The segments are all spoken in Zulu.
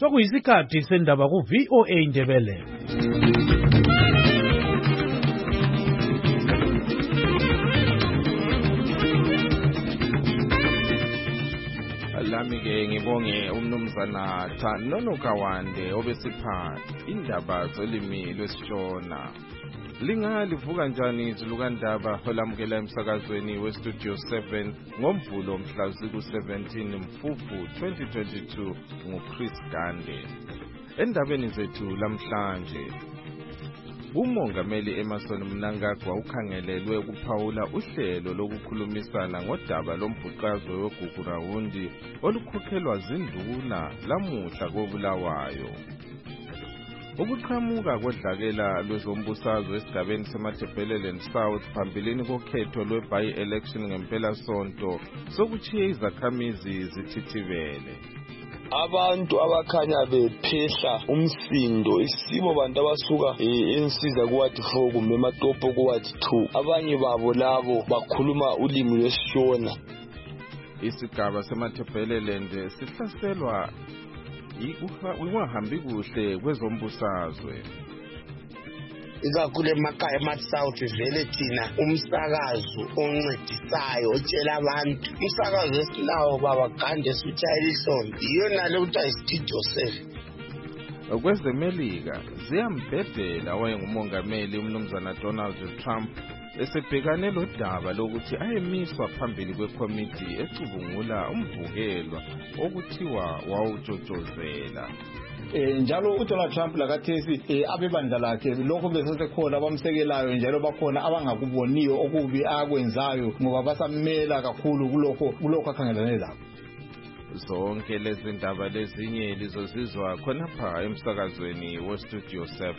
Sokuyisikhathi sendaba ku VOA Indebele. Lami-ke ngibonge umnumzana Thanono Kawande obesipha indaba zolimi lwesiShona. Lingalivuka njani izulu kandaba olamukela emsakazweni weStudio 7 ngoMvulo mhla ziku-17 Mfumfu 2022 nguChris Gande. Endabeni zethu lamhlanje, uMongameli Emmerson Mnangagwa ukhangelelwe ukuphawula uhlelo lokukhulumisana ngodaba lombhuqazwe weGugurawundi olukhokhelwa zinduna lamuhla koBulawayo. Ukuqhamuka kodlakela lwezombusazwe esigabeni seMatabeleland South phambilini kokhetho lwe-by-election ngempelasonto sokuchiye izakhamizi zithithibele. Abantu abakhanya bephehla umsindo isibo bantu abasuka ensiza kuwathi 4 kumbe ematopo kuwathi 2, abanye babo labo bakhuluma ulimi lwesiShona. Isigaba seMatabeleland sihlaselwa ukungahambi kuhle kwezombusazwe. Ikakhulu emakhaya ema-South vele thina umsakazo oncedisayo otshela abantu umsakazo esilawo baba Gande sitshayela ihlombe iyona le kuthiwa iStudio 7. Kwezemelika ziyambhedela wayengumongameli umnumzana Donald Trump esebhekane lodaba lokuthi ayemiswa phambili kwekomiti ecubungula umvukelwa okuthiwa wawutshotshozela. Njalo uDonald Trump lakathesi abebandla lakhe lokho besesekhona abamsekelayo njalo bakhona abangakuboniyo okubi akwenzayo ngoba basamela kakhulu kulokho akhangelane lakho. Zonke lezi ndaba lezinye lizozizwa khonapha emsakazweni weStudio 7.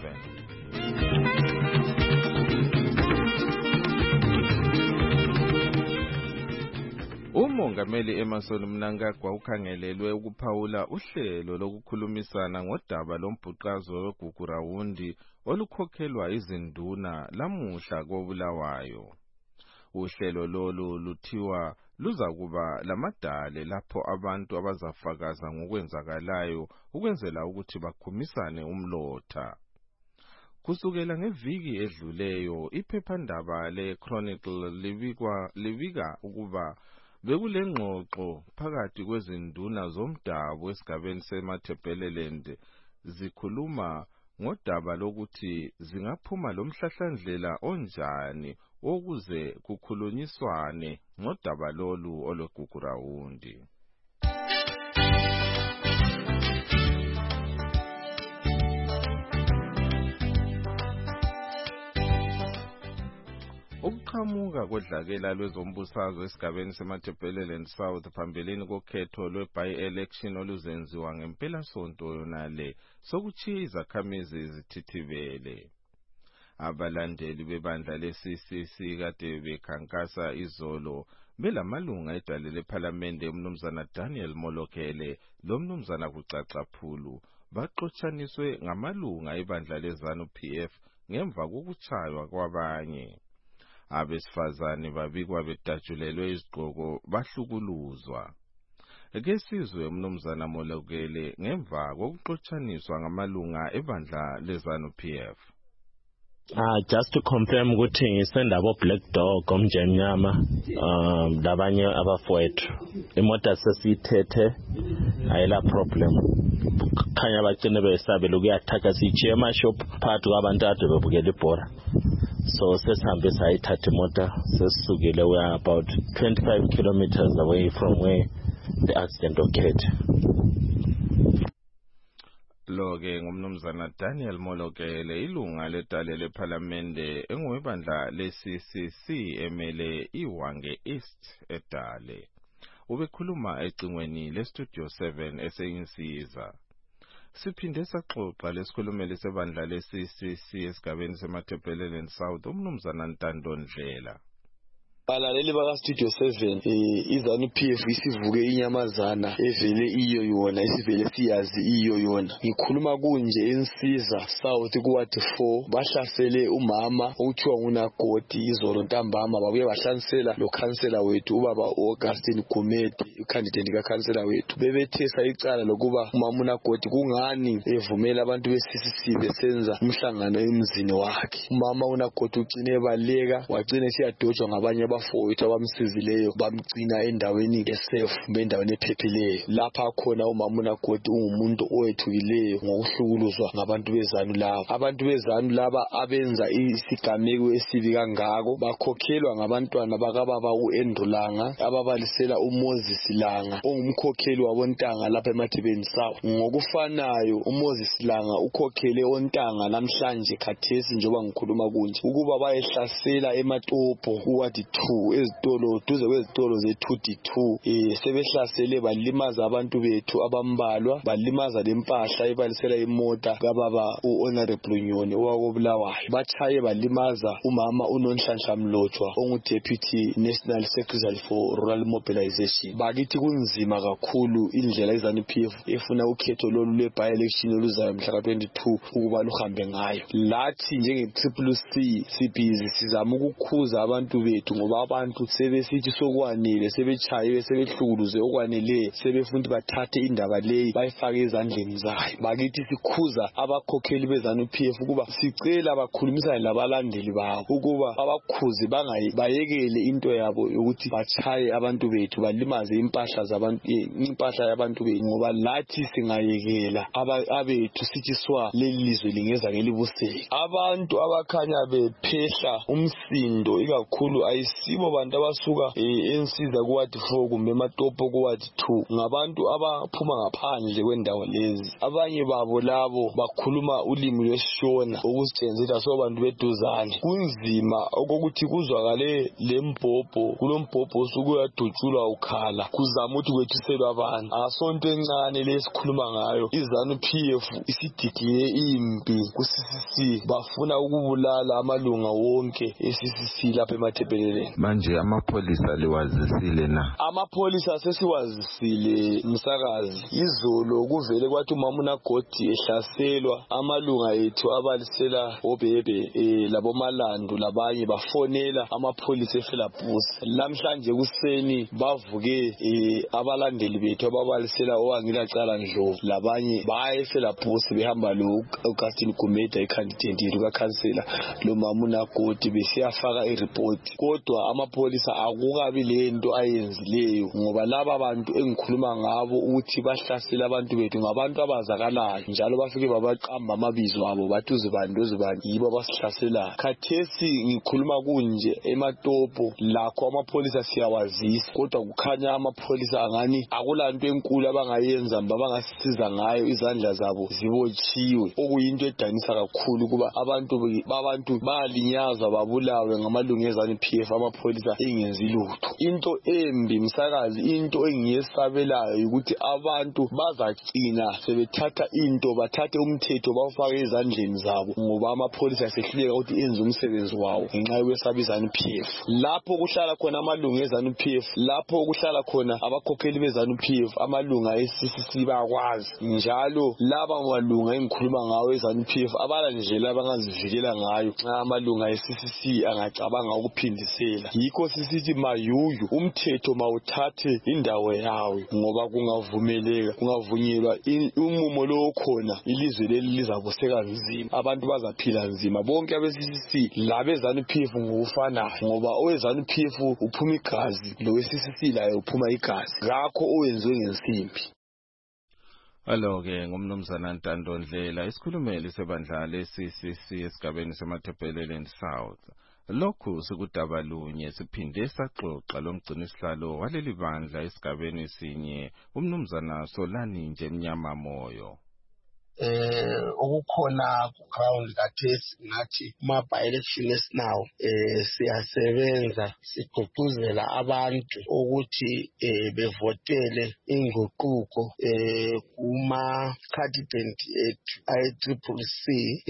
uMongameli Emmerson Mnangagwa ukhangelelwe ukuphawula uhlelo lokukhulumisana ngodaba lombhuqazwe weGugurawundi olukhokhelwa izinduna lamuhla koBulawayo. Uhlelo lolu luthiwa luzakuba lamadale lapho abantu abazafakaza ngokwenzakalayo ukwenzela ukuthi bakhumisane umlotha. Kusukela ngeviki edluleyo iphephandaba leChronicle libika ukuba bekulengxoxo phakathi kwezinduna zomdabu esigabeni seMatabeleland zikhuluma ngodaba lokuthi zingaphuma lomhlahlandlela onjani ukuze kukhulunyiswane ngodaba lolu olweGugurawundi. Ukuqhamuka kodlakela lwezombusazwe esigabeni seMatabeleland South phambilini kokhetho lwe-by-election oluzenziwa ngempelasonto yonale sokuchiya izakhamizi zithithibele. Abalandeli bebandla le-CCC kade bekhankasa izolo belamalunga edale lephalamende umnumzana Daniel Molokele lomnumzana Kucacaphulu baxotshaniswe ngamalunga ebandla leZANU-PF ngemva kokuchaywa kwabanye. Abesifazane babikwa bedatshulelwe izigqoko bahlukuluzwa. Ke sizwe umnumzana Molokele ngemva kokuxotshaniswa ngamalunga ebandla leZANU-PF. Just to confirm ukuthi ngisendaba Black Dog omjemnyama labanye abafowethu imoto sesithethe ayila problem khanya abacene besabela ukuyathaka sichiye amashop phakathi kwabantu ade bebukela ibhora. So sesihambe sayithatha imoto sesisukile we are about 25 kilometers away from where the accident occurred. Loke ngumnumzana Daniel Molokele ilunga ledale lephalamende engowebandla le-CCC emele iWange East edale. Ubekhuluma ecingweni leStudio 7 eseyinsiza. Siphinde saxoxa lesikhulumeli sebandla le-CCC esigabeni seMatabeleland South umnumzana Ntando Ndlela. Balaleli baka Studio 7 izanu PF isivuke inyamazana evele iyo yona isivele siyazi iyo yona. Ngikhuluma kunje ensiza South kuwathi 4 bahlasele umama okuthiwa nguNagoti izolo ntambama babuye bahlasela lo councillor wethu ubaba Augustine Gumede ucandidate kaCouncillor wethu bebethesa icala lokuba umama uNagoti kungani evumela abantu beCCC besenza umhlangano emzini wakhe. Umama uNagoti ucine baleka wagcina siyadojwa ngabanye abafowethu abamsizileyo bamgcina endaweni esafe endaweni ephephileyo. Lapha khona umama uNagoti ungumuntu owethukileyo ngokuhlukuluzwa ngabantu bezanu laba. Abantu bezanu laba abenza isigameko esibi kangako bakhokhelwa ngabantwana bakababa uEndulanga ababalisela uMoses Langa ongumkhokheli wabontanga lapha eMathebeni South. Ngokufanayo uMoses Langa ukhokhele ontanga namhlanje khathesi njengoba ngikhuluma kunje ukuba bayehlasela eMatopo kuwathi 2 ezitolo duze kwezitolo ze2D2 sebehlasele balimaza abantu bethu abambalwa balimaza lempahla ebalisela imota kababa uHonorable Nyoni owakobulawayo bachaye balimaza umama uNonhlanhla Mlotshwa onguDeputy National Secretary for Rural Mobilization. Bakithi kunzima kakhulu indlela izanu PF efuna ukhetho lolu le-by-election oluzayo mhla ka-22 ukuba luhambe ngayo. Lathi njenge-CCC sibhizi sizama ukukhuza abantu bethu ngoba abantu sebesithi sokwanele sebechayiwe sebehlukuluze okwanele sebefuna bathathe indaba leyi bayifake ezandleni zayo. Bakithi sikhuza abakhokheli bezanu PF ukuba sicela bakhulumisane labalandeli babo ukuba abakhuze bayekele into yabo ukuthi bachaye abantu bethu balimaze impahla zabantu impahla yabantu bethu ngoba lathi singayekela abethu sithi swa lelizwe lingeza ngelibuseka. Abantu abakhanya bephehla umsindo ikakhulu ayisibo bantu abasuka ensiza kuwathi 4 kumbe eMatopo kuwathi 2 ngabantu abaphuma ngaphandle kwendawo lezi. Abanye babo labo bakhuluma ulimi lwesiShona okusitshenziswa sobantu beduzane. Kunzima okokuthi kuzwakale lembhobho kulombhobho osuku yadutshulwa ukhala kuzama ukuthi kwethiselwe abantu. Asonto encane lesikhuluma ngayo izanu PF isididile impi kuCCC bafuna ukubulala amalunga wonke eCCC lapha eMathebeleleni. Manje amapholisa liwazisile na? Amapholisa sesiwazisile msakazi. Izolo kuvele kwathi umama uNagoti ehlaselwa amalunga ethu abalisela obebe laboMalandu labanye bafonela amapholisa eFelabus. Lamhlanje kuseni bavuke abalandeli bethu ababalisela owangilacala Ndlovu labanye baya eFelabus behamba lo Augustine Gumede icandidate kaCouncillor lo mama uNagoti besiyafaka ireport. Kodwa amapholisa akukabi lento ayenzileyo ngoba laba bantu engikhuluma ngabo ukuthi bahlasela abantu bethu ngabantu abazakalayo njalo bafike babaqamba amabizo abo bathi uzibandwe yibo abasihlaselayo. Khathesi ngikhuluma kunje eMatopo lakho amapholisa siyawazisa kodwa kukhanya amapholisa angani akulanto enkulu abangayenza abangasiza ngayo izandla zabo zibotshiwe okuyinto edanisa kakhulu kuba abantu balinyazwa babulawe ngamalungu ezanu PF amapholisa engenzi lutho. Into embi msakazi into engiyesabelayo ukuthi abantu bazagcina sebethatha bathathe umthetho bawufake ezandleni zabo ngoba amapholisa sehluleka ukuthi enze umsebenzi wawo ngenxa yokwesaba izanu PF. Lapho kuhlala khona amalungu ezanu PF lapho kuhlala khona abakhokheli bezanu PF amalunga eCCC bayakwazi njalo laba malunga engikhuluma ngawo ezanu PF abala ndlela abangazivikela ngayo nxa amalunga eCCC angacabanga ukuphindisela. Yikho sisithi mayuyu umthetho mawuthathe indawo yawo ngoba kungavunyelwa umumo lo khona ilizwe leli lizabuseka nzima abantu bazaphila nzima bonke abeCCC labezanu PF ngokufanayo ngoba owezanu PF uphuma igazi lo weCCC laye uphuma igazi ngakho owenziwe ngensimbi. Alo-ke ngumnumzana Ntando Ndlela isikhulumeli sebandla leCCC esigabeni seMathebeleleni South. Lokhu sikudaba lunye siphinde saxoxa lomgcinisihlalo waleli bandla esigabeni sinye umnumzana Solani nje Mnyama Moyo. okukhona ku ground kathesi ngathi by-election esinawo siyasebenza sigqugquzela abantu ukuthi bevotele inguquko kuma-candidate ethu ayi-CCC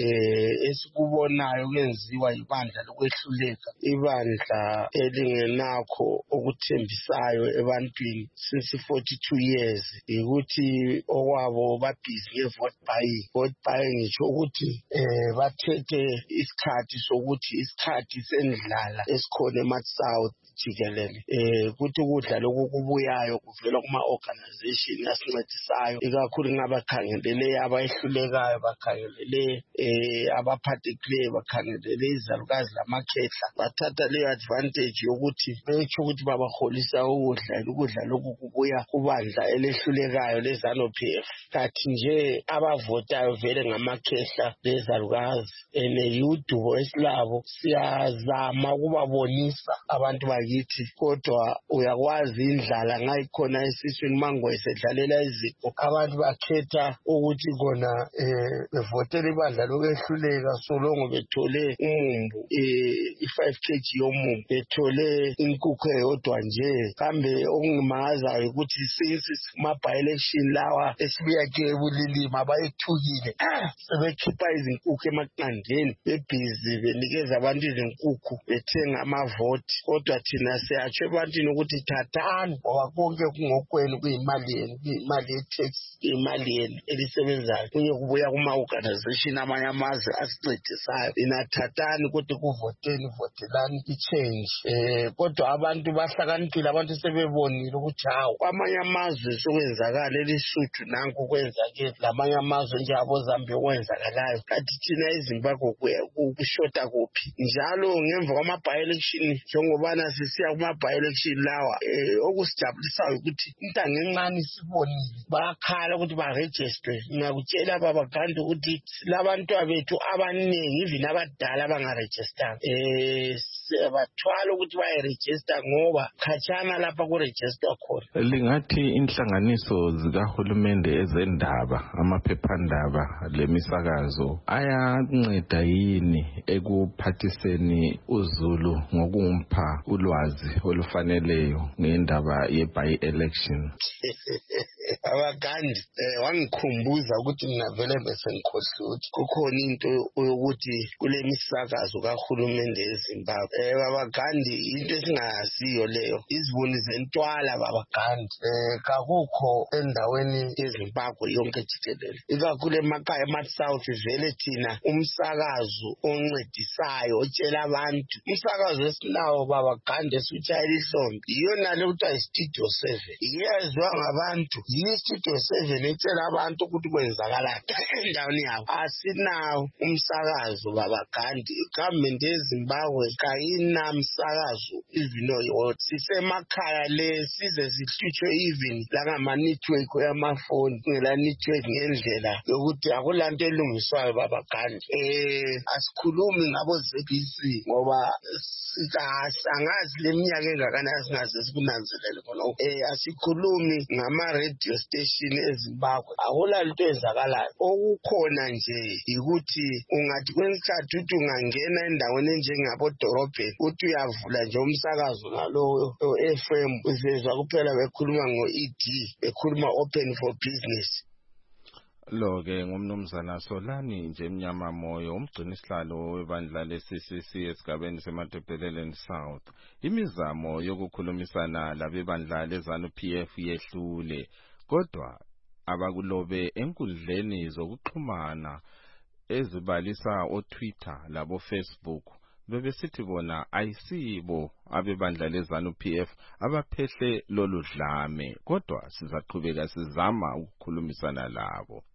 esikubonayo kwenziwa ibandla lokwehluleka, ibandla elingenakho okuthembisayo ebantwini since 42 years, ukuthi okwabo babhizi nge-vote buying. Vote buying ngisho ukuthi bathethe isikhathi sendlala esikhona eMatsouth jikelele, kuthi ukudla lokhu kubuyayo kuvela kuma-organization asincedisayo, ikakhulu ngabakhangelele abayehlulekayo, bakhangelele abaphathekileyo, bakhangelele izalukazi lamakhehla. Bathatha leyo advantage yokuthi betsho ukuthi babaholisa ukudla lokhu kubuya kubandla elehlulekayo leZANU-PF. Kathi nje abavotayo vele ngamakhehla lezalukazi, yudubo esilabo siyazama ukubabonisa abantu bakithi, kodwa uyakwazi indlala ngayikhona esiswini mango esedlalela izipho. Abantu bakhetha ukuthi kona bevotela ibandla lokwehluleka solongo bethole umumbu, i-5 kg yomumbu, bethole inkukhu eyodwa nje. Kambe okungimangazayo ukuthi since ma-by-election lawa esibuya ke ebulilima abayethukile, sebekhipha izinkukhu emaqandeni, bebhizi benikeza abantu izinkukhu, bethenga amavoti. Kodwa thina siyatsho ebantwini ukuthi thathani, ngoba konke kungokwenu, kuyimali yenu, kuyimali ye-tax, kuyimali yenu elisebenzayo, kunye kubuya kuma-organization amanye amazwe asincedisayo. Inathathani ukuthi kuvoteni, votelani i-change. Kodwa abantu bahlakaniphile, abantu sebebonile ukuthi hawu kwamanye amazwe sokwenzakala elisuthu nanku kwenzakele, lamanye amazwe njengabo-Zambia okwenzakalayo. Kanti thina eZimbabwe kushota kuphi? Njalo ngemva kwama-by-election, njengobana sisiya kuma-by-election lawa, okusijabulisayo ukuthi intanga encane sibonile bayakhala ukuthi barejistre. Ngakutshela babaganda ukuthi silabantwana bethu abaningi, even abadala abangarejistanga. Siyabathwala ukuthi bayarejista ngoba khatshana lapha kurejistwa khona. Lingathi inhlanganiso zikahulumende ezendaba, amaphephandaba lemisakazo ayanceda yini ekuphathiseni uzulu ngokumpa ulwazi olufaneleyo ngendaba ye-by-election? Abagandi wangikhumbuza ukuthi mina vele bese ngikhohliwe ukuthi kukhona into yokuthi kule misakazo kahulumende eZimbabwe. Babagandi into esingaziyo leyo, iziboni zentwala babagandi. Kakukho endaweni yeZimbabwe yonke jikelele, ikakhulu emakhaya eMatsouth vele thina umsakazo oncedisayo otshela abantu. Umsakazo esinawo babagandi esutshayela ihlombe yiyo nale kuthiwa iStudio 7, iyezwa ngabantu. Istudio 7 etshela abantu ukuthi kwenzakalani endaweni yabo. Asinawo umsakazo babagandi. Igovernment yeZimbabwe kayinamsakazo even sisemakhaya le size sihlutshwe even langama-network yamafoni, kungela network ngendlela yokuthi akulanto elungiswayo babagandi. Asikhulumi ngabo ZBC ngoba angazi leminyaka engakanani singaze sikunanzelele khona. Asikhulumi ngama-radio station eZimbabwe, akulalento ezakalayo. Okukhona nje yikuthi ungathi kwesikhathi uthi ungangena endaweni enjengabodorobheni uthi uyavula nje umsakazo ngalowo FM, uzezwa kuphela bekhuluma ngo-ED, bekhuluma open for business. Lo-ke ngumnumzana Solani nje Mnyama Moyo, umgcinisihlalo webandla le-CCC esigabeni seMatebeleland South. Imizamo yokukhulumisana labebandla leZANU-PF yehlule, kodwa abakulobe enkundleni zokuxhumana ezibalisa oTwitter labo-Facebook bebesithi bona ayisibo abebandla leZANU-PF abaphehle lolu dlame, kodwa sizaqhubeka sizama ukukhulumisana labo.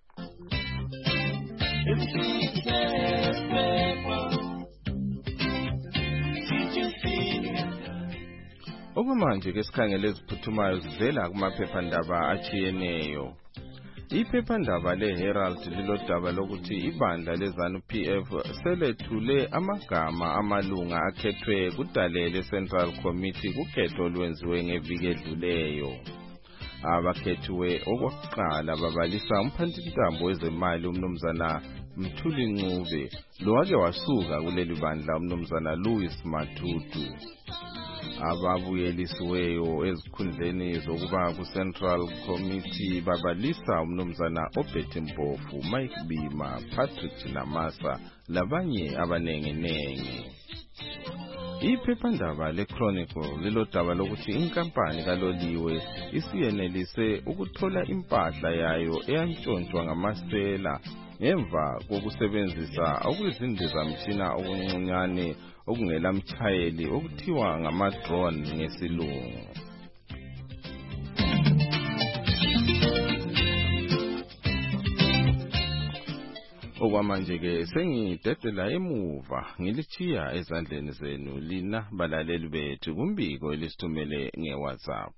Okumanje ke sikhangele eziphuthumayo zivela kumaphephandaba achiyeneyo. Iphephandaba leHerald lilodaba lokuthi ibandla leZANU-PF selethule amagama amalunga akhethwe kudalele Central Committee kukhetho olwenziwe ngeviki edluleyo. Abakhethiwe okokuqala babalisa umphathintambo wezemali umnumzana Mthuli Ncube lo wake wasuka kuleli bandla umnumzana Louis Matutu. Ababuyelisiweyo ezikhundleni zokuba ku Central Committee babalisa umnumzana Obert Mpofu, Mike Bima, Patrick Namasa labanye abanenginengi. Iphephandaba leChronicle lilodaba lokuthi inkampani kaloliwe isiyenelise ukuthola impahla yayo eyantshontshwa ngamasela ngemva kokusebenzisa okuzindizamtshina okuncane okungela mtshayeli okuthiwa ngama-drone ngesilungu. Okwamanje-ke sengidedela emuva ngilichiya ezandleni zenu lina balaleli bethu kumbiko elisithumele nge-WhatsApp.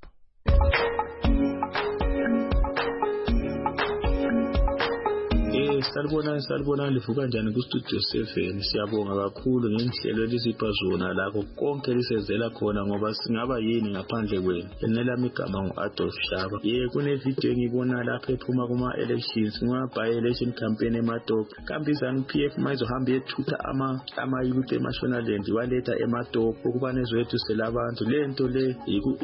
Salibona livuka njani ku-Studio 7. Siyabonga kakhulu ngenhlelo elisipha zona lakho konke lisezela khona ngoba singaba yini ngaphandle kwenu. Nelami igama ngu-Adolf Shaba. Kunevideo engibona lapha ephuma kuma-elections kuma-by-election campaign eMatopo. Kambizana u-PF mayizohamba yethutha ama-youth eMashonaland waletha eMatopo ukuba nezwethu selabantu. Le nto le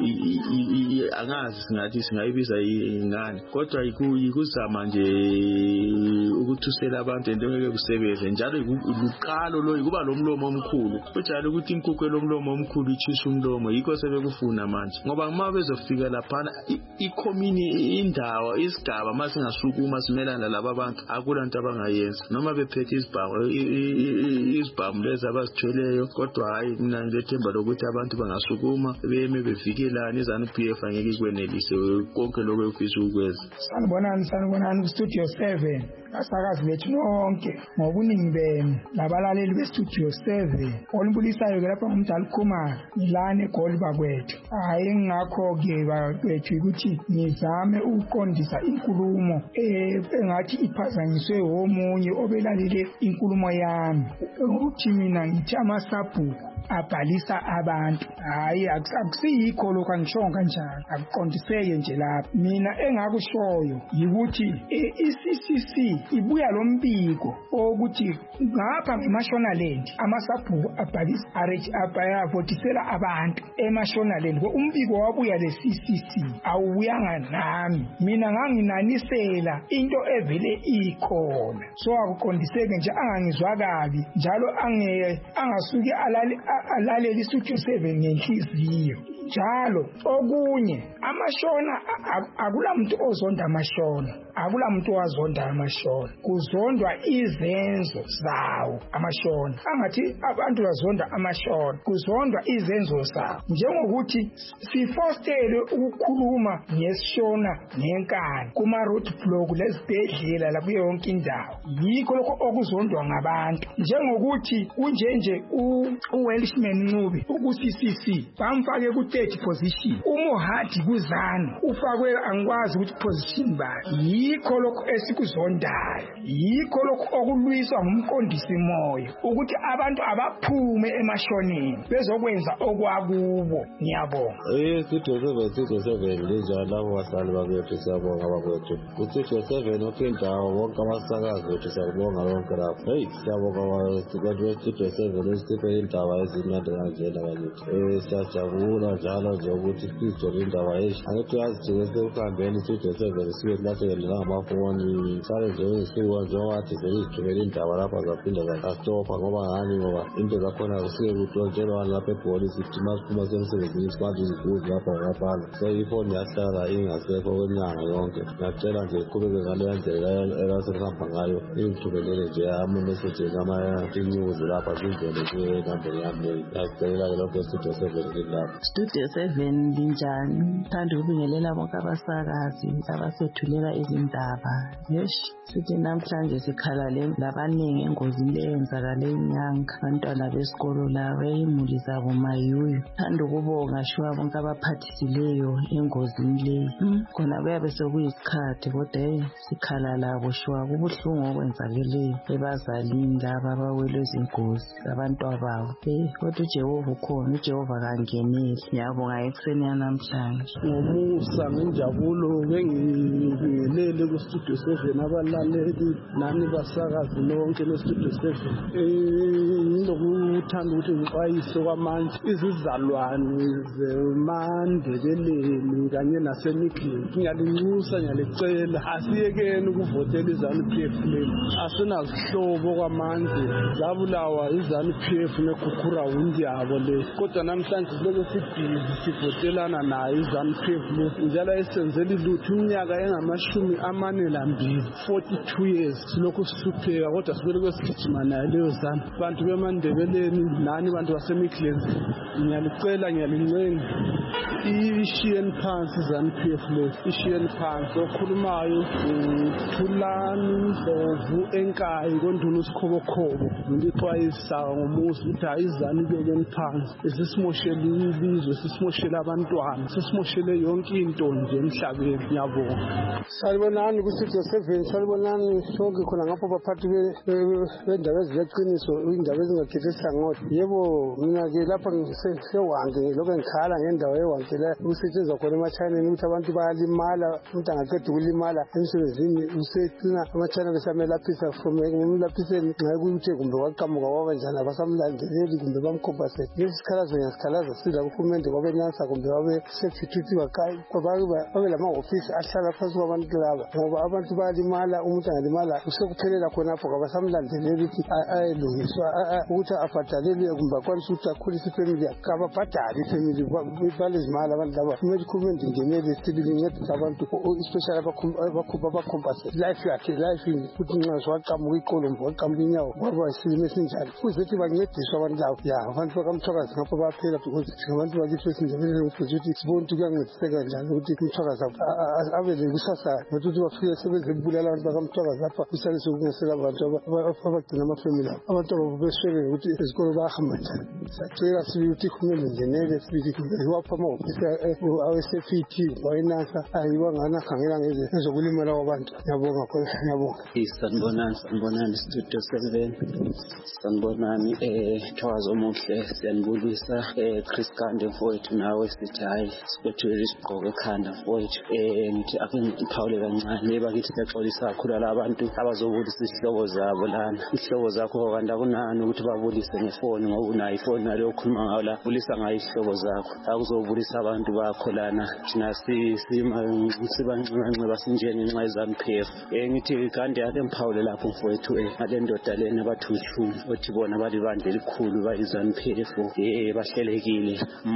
angazi singayibiza ingane kodwa yikuzama nje ukuthusela abantu entengeke kusebenze njalo luqalo lo kuba lomlomo omkhulu kujalo ukuthi inkukhu lomlomo omkhulu ichisa umlomo yikho sebekufuna manje ngoba uma bezofika lapha ikhomini indawo isigaba masingasukuma simelana laba abantu akulanto abangayenza noma bephethe izibhamu lezi abazithweleyo kodwa hayi mina ngilethemba lokuthi abantu bangasukuma beme bevikelana iZANU-PF angeke ikwenelise konke lokho efisa ukwenza. Sanibonani ku-Studio 7 asakazi bethu nonke ngobuningi benu labalaleli be-Studio 7 olibulisayo ke lapha ngumdala Khumalo ngilana eGoli bakwethu. Hayi ngakho-ke bakwethu ukuthi ngizame ukuqondisa inkulumo engathi iphazanyiswe omunye obelalele inkulumo yami ukuthi mina ngithi amasabhuku abhalisa abantu. Hayi akusiyikho lokho angishongo kanjalo akuqondiseke nje lapha. Mina engakushoyo yikuthi i-CCC ibuya lo mbiko ukuthi ngapha eMashonaland amasabhuku abhalisa abhayavotisela abantu eMashonaland. Umbiko wabuya le-CCC awubuyanga nami, mina nganginanisela into evele ikhona. So akuqondiseke nje angangizwa kabi njalo angasuki alaleli Studio 7 ngenhliziyo njalo. Okunye amashona akulamuntu ozonda amashona, akulamuntu owazonda amashona, kuzondwa izenzo zawo amashona. Angathi abantu bazonda amashona, kuzondwa izenzo zawo. Njengokuthi sifostele ukukhuluma ngesishona nenkani kuma-road block lezibhedlela lapho yonke indawo, yikho lokho okuzondwa ngabantu. Njengokuthi kunjenje uWelshman Ncube uku-CCC bamfake ku-3rd position, uMohadi kuZANU ufakwe angikwazi ukuthi position bani. Yikho lokho esikuzondayo, yikho lokho okulwiswa ngumqondisi moyo ukuthi abantu abaphume emashoneni bezokwenza okwakubo. Ngiyabonga. Studio 7 linjani lapho bahlali bakwethu, siyabonga bakwethu. Ku-Studio 7 okindawo bonke abasakazi bethu siyabonga bonke lapho. Siyabonga abantu be-Studio 7 esiphe indaba ezimnandi kanjena bakithi. Siyajabula njalo nje ukuthi sijole indaba eshi. Angithi uyazi sekuhambeni i-Studio 7 sibe silahlekelwe ngamafoni sale nje ngisuka njengowathi selizithumela indaba lapha zaphinda zastopha ngoba ngani, ngoba into zakhona kusuke kutoltshelwa lapha epolisi ukuthi masiphuma semsebenzini sibantu iziguzi lapha ngaphala. So ifoni yahlala ingasekho kwenyanga yonke. Ngiyacela nje iqhubeke ngaleyo ndlela elasihamba ngayo, ingithumelele nje ama-message ama-news lapha zindlela kuyenambeni yami. Ngiyacela lokho Studio 7 lapha. Studio 7 linjani? Thanda ukubingelela bonke abasakazi abasethulela izindaba. Sithi namhlanje sikhalale labaningi engozini eyenzakale inyanga, abantwana besikolo labo imuli zabo mayuyu. Thanda ukubonga shuwa bonke abaphathisileyo engozini leyi. Khona kuyabe sekuyisikhathi kodwa sikhala labo shuwa kubuhlungu okwenzakeleyo ebazalini laba abawelwe izingozi abantwana babo. kodwa uJehova ukhona, uJehova kangenile. Ngiyabonga ekuseni yanamhlanje. Ngomusa ngenjabulo bengibingelele ku-Studio 7 abalaleli nani basakazi lonke le-Studio 7. Ngilokuthanda ukuthi ngixwayise kwamanje izizalwane zeMandebeleni kanye naseMidland. Ngiyalinxusa ngiyalicela asiyekeni ukuvotela iZANU-PF leli. Asinazihlobo kwamanje zabulawa iZANU-PF neKhukhura wundi yabo le. Kodwa namhlanje silobe sibhizi sivotelana nayo iZANU-PF le. Njalo esenzela ilutho iminyaka engama42 42 years silokhu sisupheka kodwa sibele kwesigijima nayo leyo ZANU. Bantu beMandebeleni nani bantu baseMidland ngiyalicela ngiyalincenga ishiyeni phansi iZANU-PF le. Ishiyeni phansi okhulumayo Thulani Ndlovu Enkayi koNduna uSikhobokhobo ngixwayisa ngomusa ukuthi hayi iZANU ibekeni phansi. Sisimoshela ilizwe, sisimoshela abantwana, sisimoshele yonke into nje emhlabeni. Ngiyabonga. Salibonani ku-Studio 7, salibonani sonke khona ngapho baphathi bendaba ezileqiniso, indaba ezingakhethisanga ngodwa. Yebo mina-ke lapha ngisewange ngilokhu ngikhala ngendawo yewange la kusetshenzwa khona ema-China ukuthi abantu bayalimala, umuntu angaqeda ukulimala emsebenzini usecina ama-China besamelaphisa from ngemlaphiseni nxa kuyikuthi kumbe waqamuka waba njani abasamlandeleli kumbe bamkhompasete. Lesi sikhalazo ngiyasikhalaza sila kuhulumende kwabenasa kumbe wabe-security babe lamahofisi ahlala phansi kwabantu laba ngoba abantu bayalimala, umuntu angalimala usekuphelela khonapho kabasamlandeleli ukuthi ayelungiswa ukuthi abhadalelwe kumbe akwanise ukuthi akhulise ifamily yakhe. Kababhadali ifamily balezimali abantu laba. Kumele ikhulumende ingenele sibili incedise abantu especially abakhompasete life yakhe ukuthi nxa waqamuka iqolo waqamuka inyawo waba isilimo esinjani kuzethi bancediswe abantu labo. Abantu bakamthwakazi ngapho baphela because abantu bakithi esindebeleni ukuthi sibone ukuthi kuyancediseka njani ukuthi umthwakazi abe lekusasa nokuthi bafike sebenze ukubulala abantu bakamthwakazi lapha kusale sokungesela abantu abagcina amafamily abo. Abantu abo beswele ukuthi ezikolo bayahamba njani. Sacela sibili ukuthi ikhulumende ngenele sibili iwapha amahofisi awe-SFT wayenasa ayiwangana khangela ngezokulimala kwabantu. Ngiyabonga khona, ngiyabonga. Sanibonani Studio 7. Sanibonani Thwazi omuhle, siyanibulisa Chris Kande mfowethu nawe sithi hayi sikwethule isigqoko ekhanda mfowethu. Ngithi ake ngiphawule kancane bakithi siyaxolisa kakhulu labantu abazobulisa izihlobo zabo lana. Izihlobo zakho kanti akunani ukuthi babulise ngefoni ngoba unayo ifoni naleyo okhuluma ngayo la bulisa ngayo izihlobo zakho. Akuzobulisa abantu bakho lana thina sibanxibanxiba sinjeni ngenxa yeZANU-PF. Ngithi kanti ake ngiphawule lapho mfowethu ngale ndoda lena bathutshu othi bona balibandla elikhulu bayiZANU-PF bahlelekile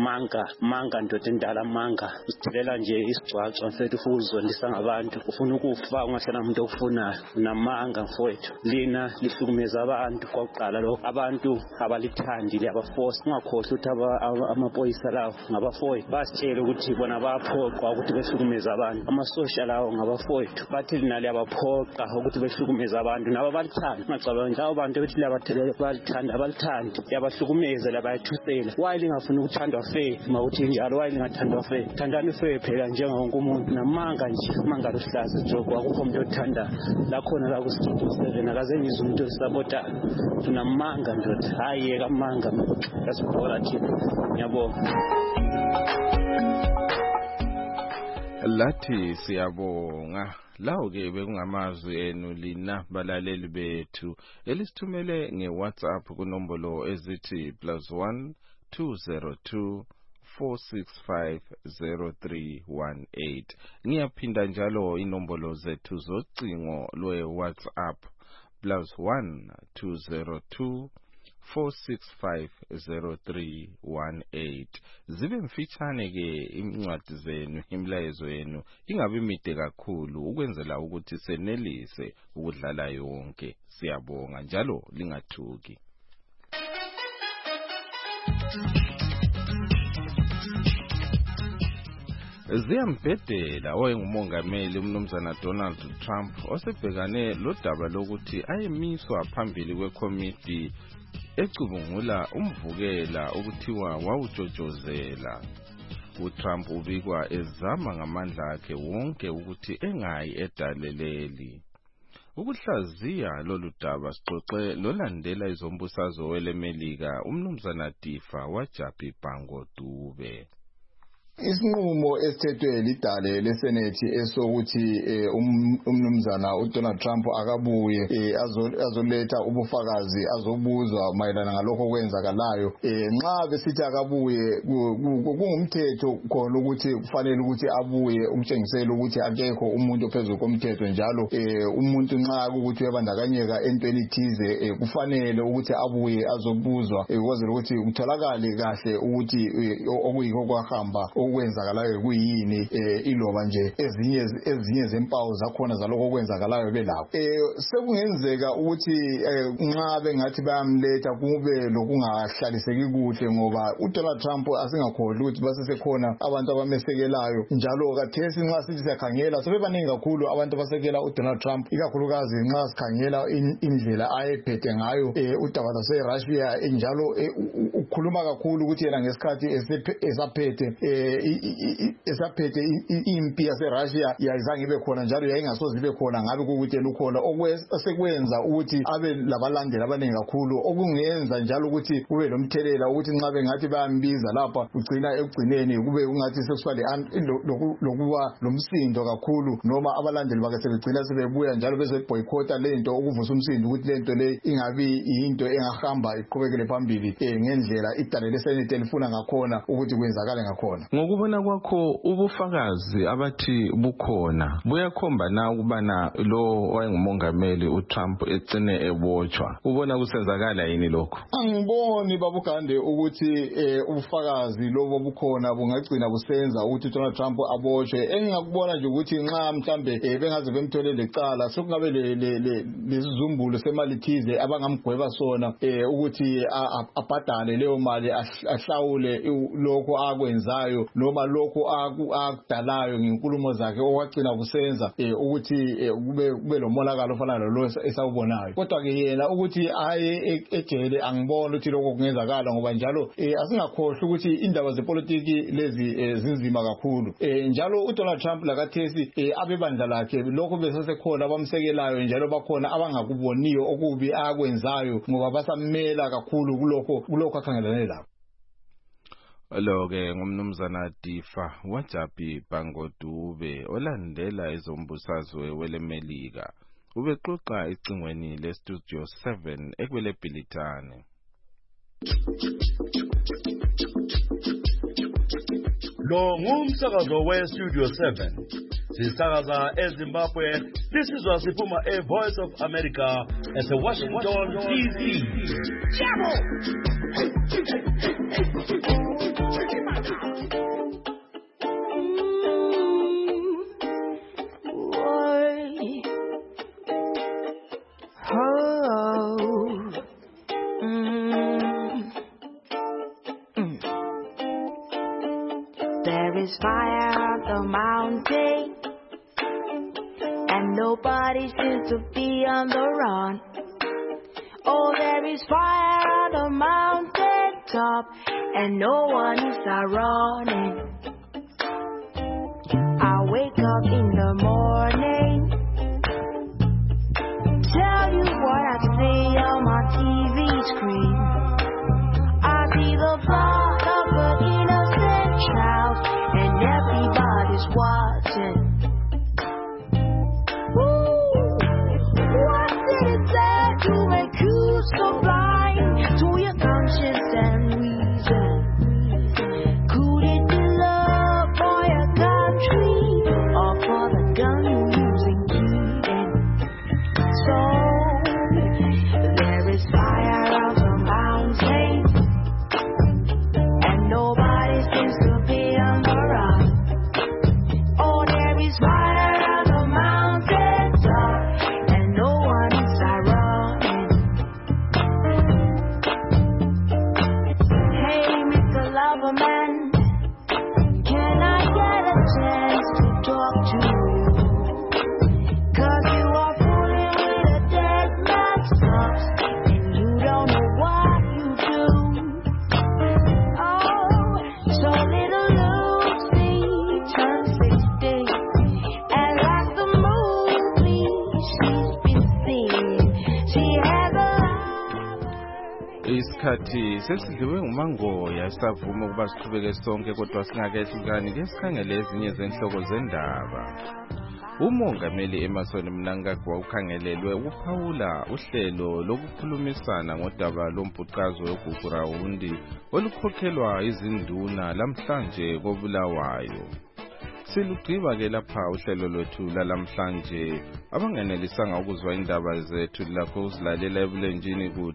manga ndoda endala manga usithelela nje isigcwagcwa mfethu ufuna ukuzondisa ngabantu ufuna ukufa ungahlala umuntu okufunayo namanga mfowethu lina lihlukumeza abantu kwakuqala lokho abantu abalithandi liyabaforce ungakhohlwa ukuthi amaphoyisa lawo ngabafowethu basitshela ukuthi bona bayaphoqa ukuthi behlukumeza abantu amasosha lawo ngabafowethu bathi lina liyabaphoqa ukuthi behlukumeza abantu nabo balithanda ngacabanga njalo abantu bethi balithanda abalithandi liyabahlukumeza labayathusela why lingafuna ukuthandwa fair mawuthi njalo why lingathandwa fair thandani fair phela njengawo wonke umuntu namanga nje manga luhlaza jogo akukho umuntu othanda lakhona la ku-Studio 7 akaze ngizwe umuntu osapota tunamanga ndoda hayi yeka manga yasibhola thina. Ngiyabonga. Lathi siyabonga. Lawo-ke bekungamazwi enu lina balaleli bethu elisithumele nge-WhatsApp kunombolo ezithi +1 202 4650318. Ngiyaphinda njalo inombolo zethu zocingo lwe-WhatsApp +1 202 4650318. Zibe mfitshane ke incwadi zenu, imilayezo yenu ingabe mide kakhulu ukwenzela ukuthi senelise ukudlala yonke. Siyabonga njalo lingathuki. Ziyambhedela owayengumongameli umnumzana Donald Trump osebhekane lodaba lokuthi ayemiswa phambili kwekomiti ecubungula umvukela ukuthiwa wawujojozela. uTrump ubikwa ezama ngamandla akhe wonke ukuthi engayi edaleleli. Ukuhlaziya lolu daba sixoxe lolandela izombusazwe welemelika umnumzana Tifa waJapi Bhango Dube. Isinqumo esithethwe lidale lesenethi esokuthi umnumzana uDonald Trump akabuye azoletha ubufakazi azobuzwa mayelana ngalokho okwenzakalayo nxa besithi akabuye kungumthetho khona ukuthi kufanele ukuthi abuye umtshengisele ukuthi akekho umuntu ophezulu komthetho njalo umuntu nxa ukuthi uyabandakanyeka entweni thize kufanele ukuthi abuye azobuzwa ukwenzela ukuthi kutholakale kahle ukuthi okuyikho kwahamba okwenzakalayo kuyini iloba nje ezinye zempawu zakhona zaloko okwenzakalayo belapho sekungenzeka ukuthi nxa bengathi bayamletha kube lokungahlaliseki kuhle ngoba uDonald Trump asingakhohlwa ukuthi basesekhona abantu abamesekelayo njalo kathesi nxa sithi siyakhangela sebebaningi kakhulu abantu abasekela uDonald Trump ikakhulukazi nxa sikhangela indlela ayephethe ngayo udaba lwaseRussia njalo ukhuluma kakhulu ukuthi yena ngesikhathi esaphethe impi yaseRussia yayizange ibe khona njalo yayingasoze ibe khona ngabe ukuthi lukhona okwesekwenza ukuthi abe labalandeli abaningi kakhulu okungenza njalo ukuthi kube lomthelela ukuthi nxa bengathi bayambiza lapha ugcina ekugcineni kube kungathi sexually lokuba lomsindo kakhulu noma abalandeli bakhe sebegcina sebebuya njalo bezeboycota lento ukuvusa umsindo ukuthi lento le ingabi into engahamba iqhubekele phambili ngendlela idale lesenate elifuna ngakhona ukuthi kwenzakale ngakhona. Ngokubona kwakho ubufakazi abathi bukhona buyakhomba na ukubana lo wayengumongameli uTrump egcine ebotshwa ubona kusenzakala yini lokho? Angiboni babugande ukuthi ubufakazi lobo bukhona bungagcina busenza ukuthi Donald Trump abotshwe. Engakubona nje ukuthi nxa mhlambe bengaze bemtholele icala sokungabe lesizumbulo semali thize abangamgweba sona ukuthi abhadale leyo mali ahlawule lokho akwenzayo noma lokho akudalayo ngenkulumo zakhe okwagcina kusenza ukuthi kube lomonakalo ofana lo esawubonayo. Kodwa ke yena ukuthi aye ejele angibona ukuthi lokho kungenzakala ngoba njalo asingakhohlwa ukuthi indaba zepolitiki lezi zinzima kakhulu. Njalo uDonald Trump lakathesi abebandla lakhe lokho besesekhona abamsekelayo njalo bakhona abangakuboniyo okubi akwenzayo ngoba basamela kakhulu kulokho akhangelane lakho. Lo-ke ngumnumzana Tifa waJapi Bhango Dube olandela izombusazwe welemelika ubexoxa icingweni leStudio 7 ekwele Bhilitane. Lo ngumsakazo weStudio 7 sisakaza eZimbabwe sisizwa siphuma eVoice of America eseWashington DC. There is fire on the mountain, and nobody seems to be on the run. Oh, there is fire on the mountain top, and no one is running. I wake up in the morning, tell you what I see on my TV screen. I see the blood of an innocent child, and everybody's watching. Ooh, what did it say to make you so blind to your conscience and reason? Could it be love for your country or for the gun? isikhathi sesidliwe ngumangoya sisavuma ukuba siqhubeke sonke kodwa singakehlukani ke sikhangele ezinye zenhloko zendaba. Umongameli Emmerson Mnangagwa ukhangelelwe ukuphawula uhlelo lokukhulumisana ngodaba lombhuqazo weGugurawundi olukhokhelwa izinduna lamhlanje koBulawayo. Silugqiba ke lapha uhlelo lwethu lalamhlanje. Abangenelisanga ukuzwa indaba zethu lakho uzilalela ebulenjini ku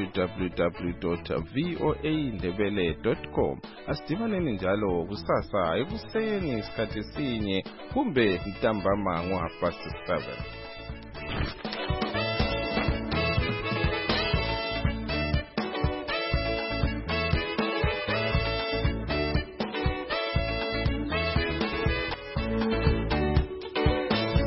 www.voaindebele.com. Asidibaneni njalo kusasa ekuseni isikhathi sinye kumbe ntambama ngo 7:30.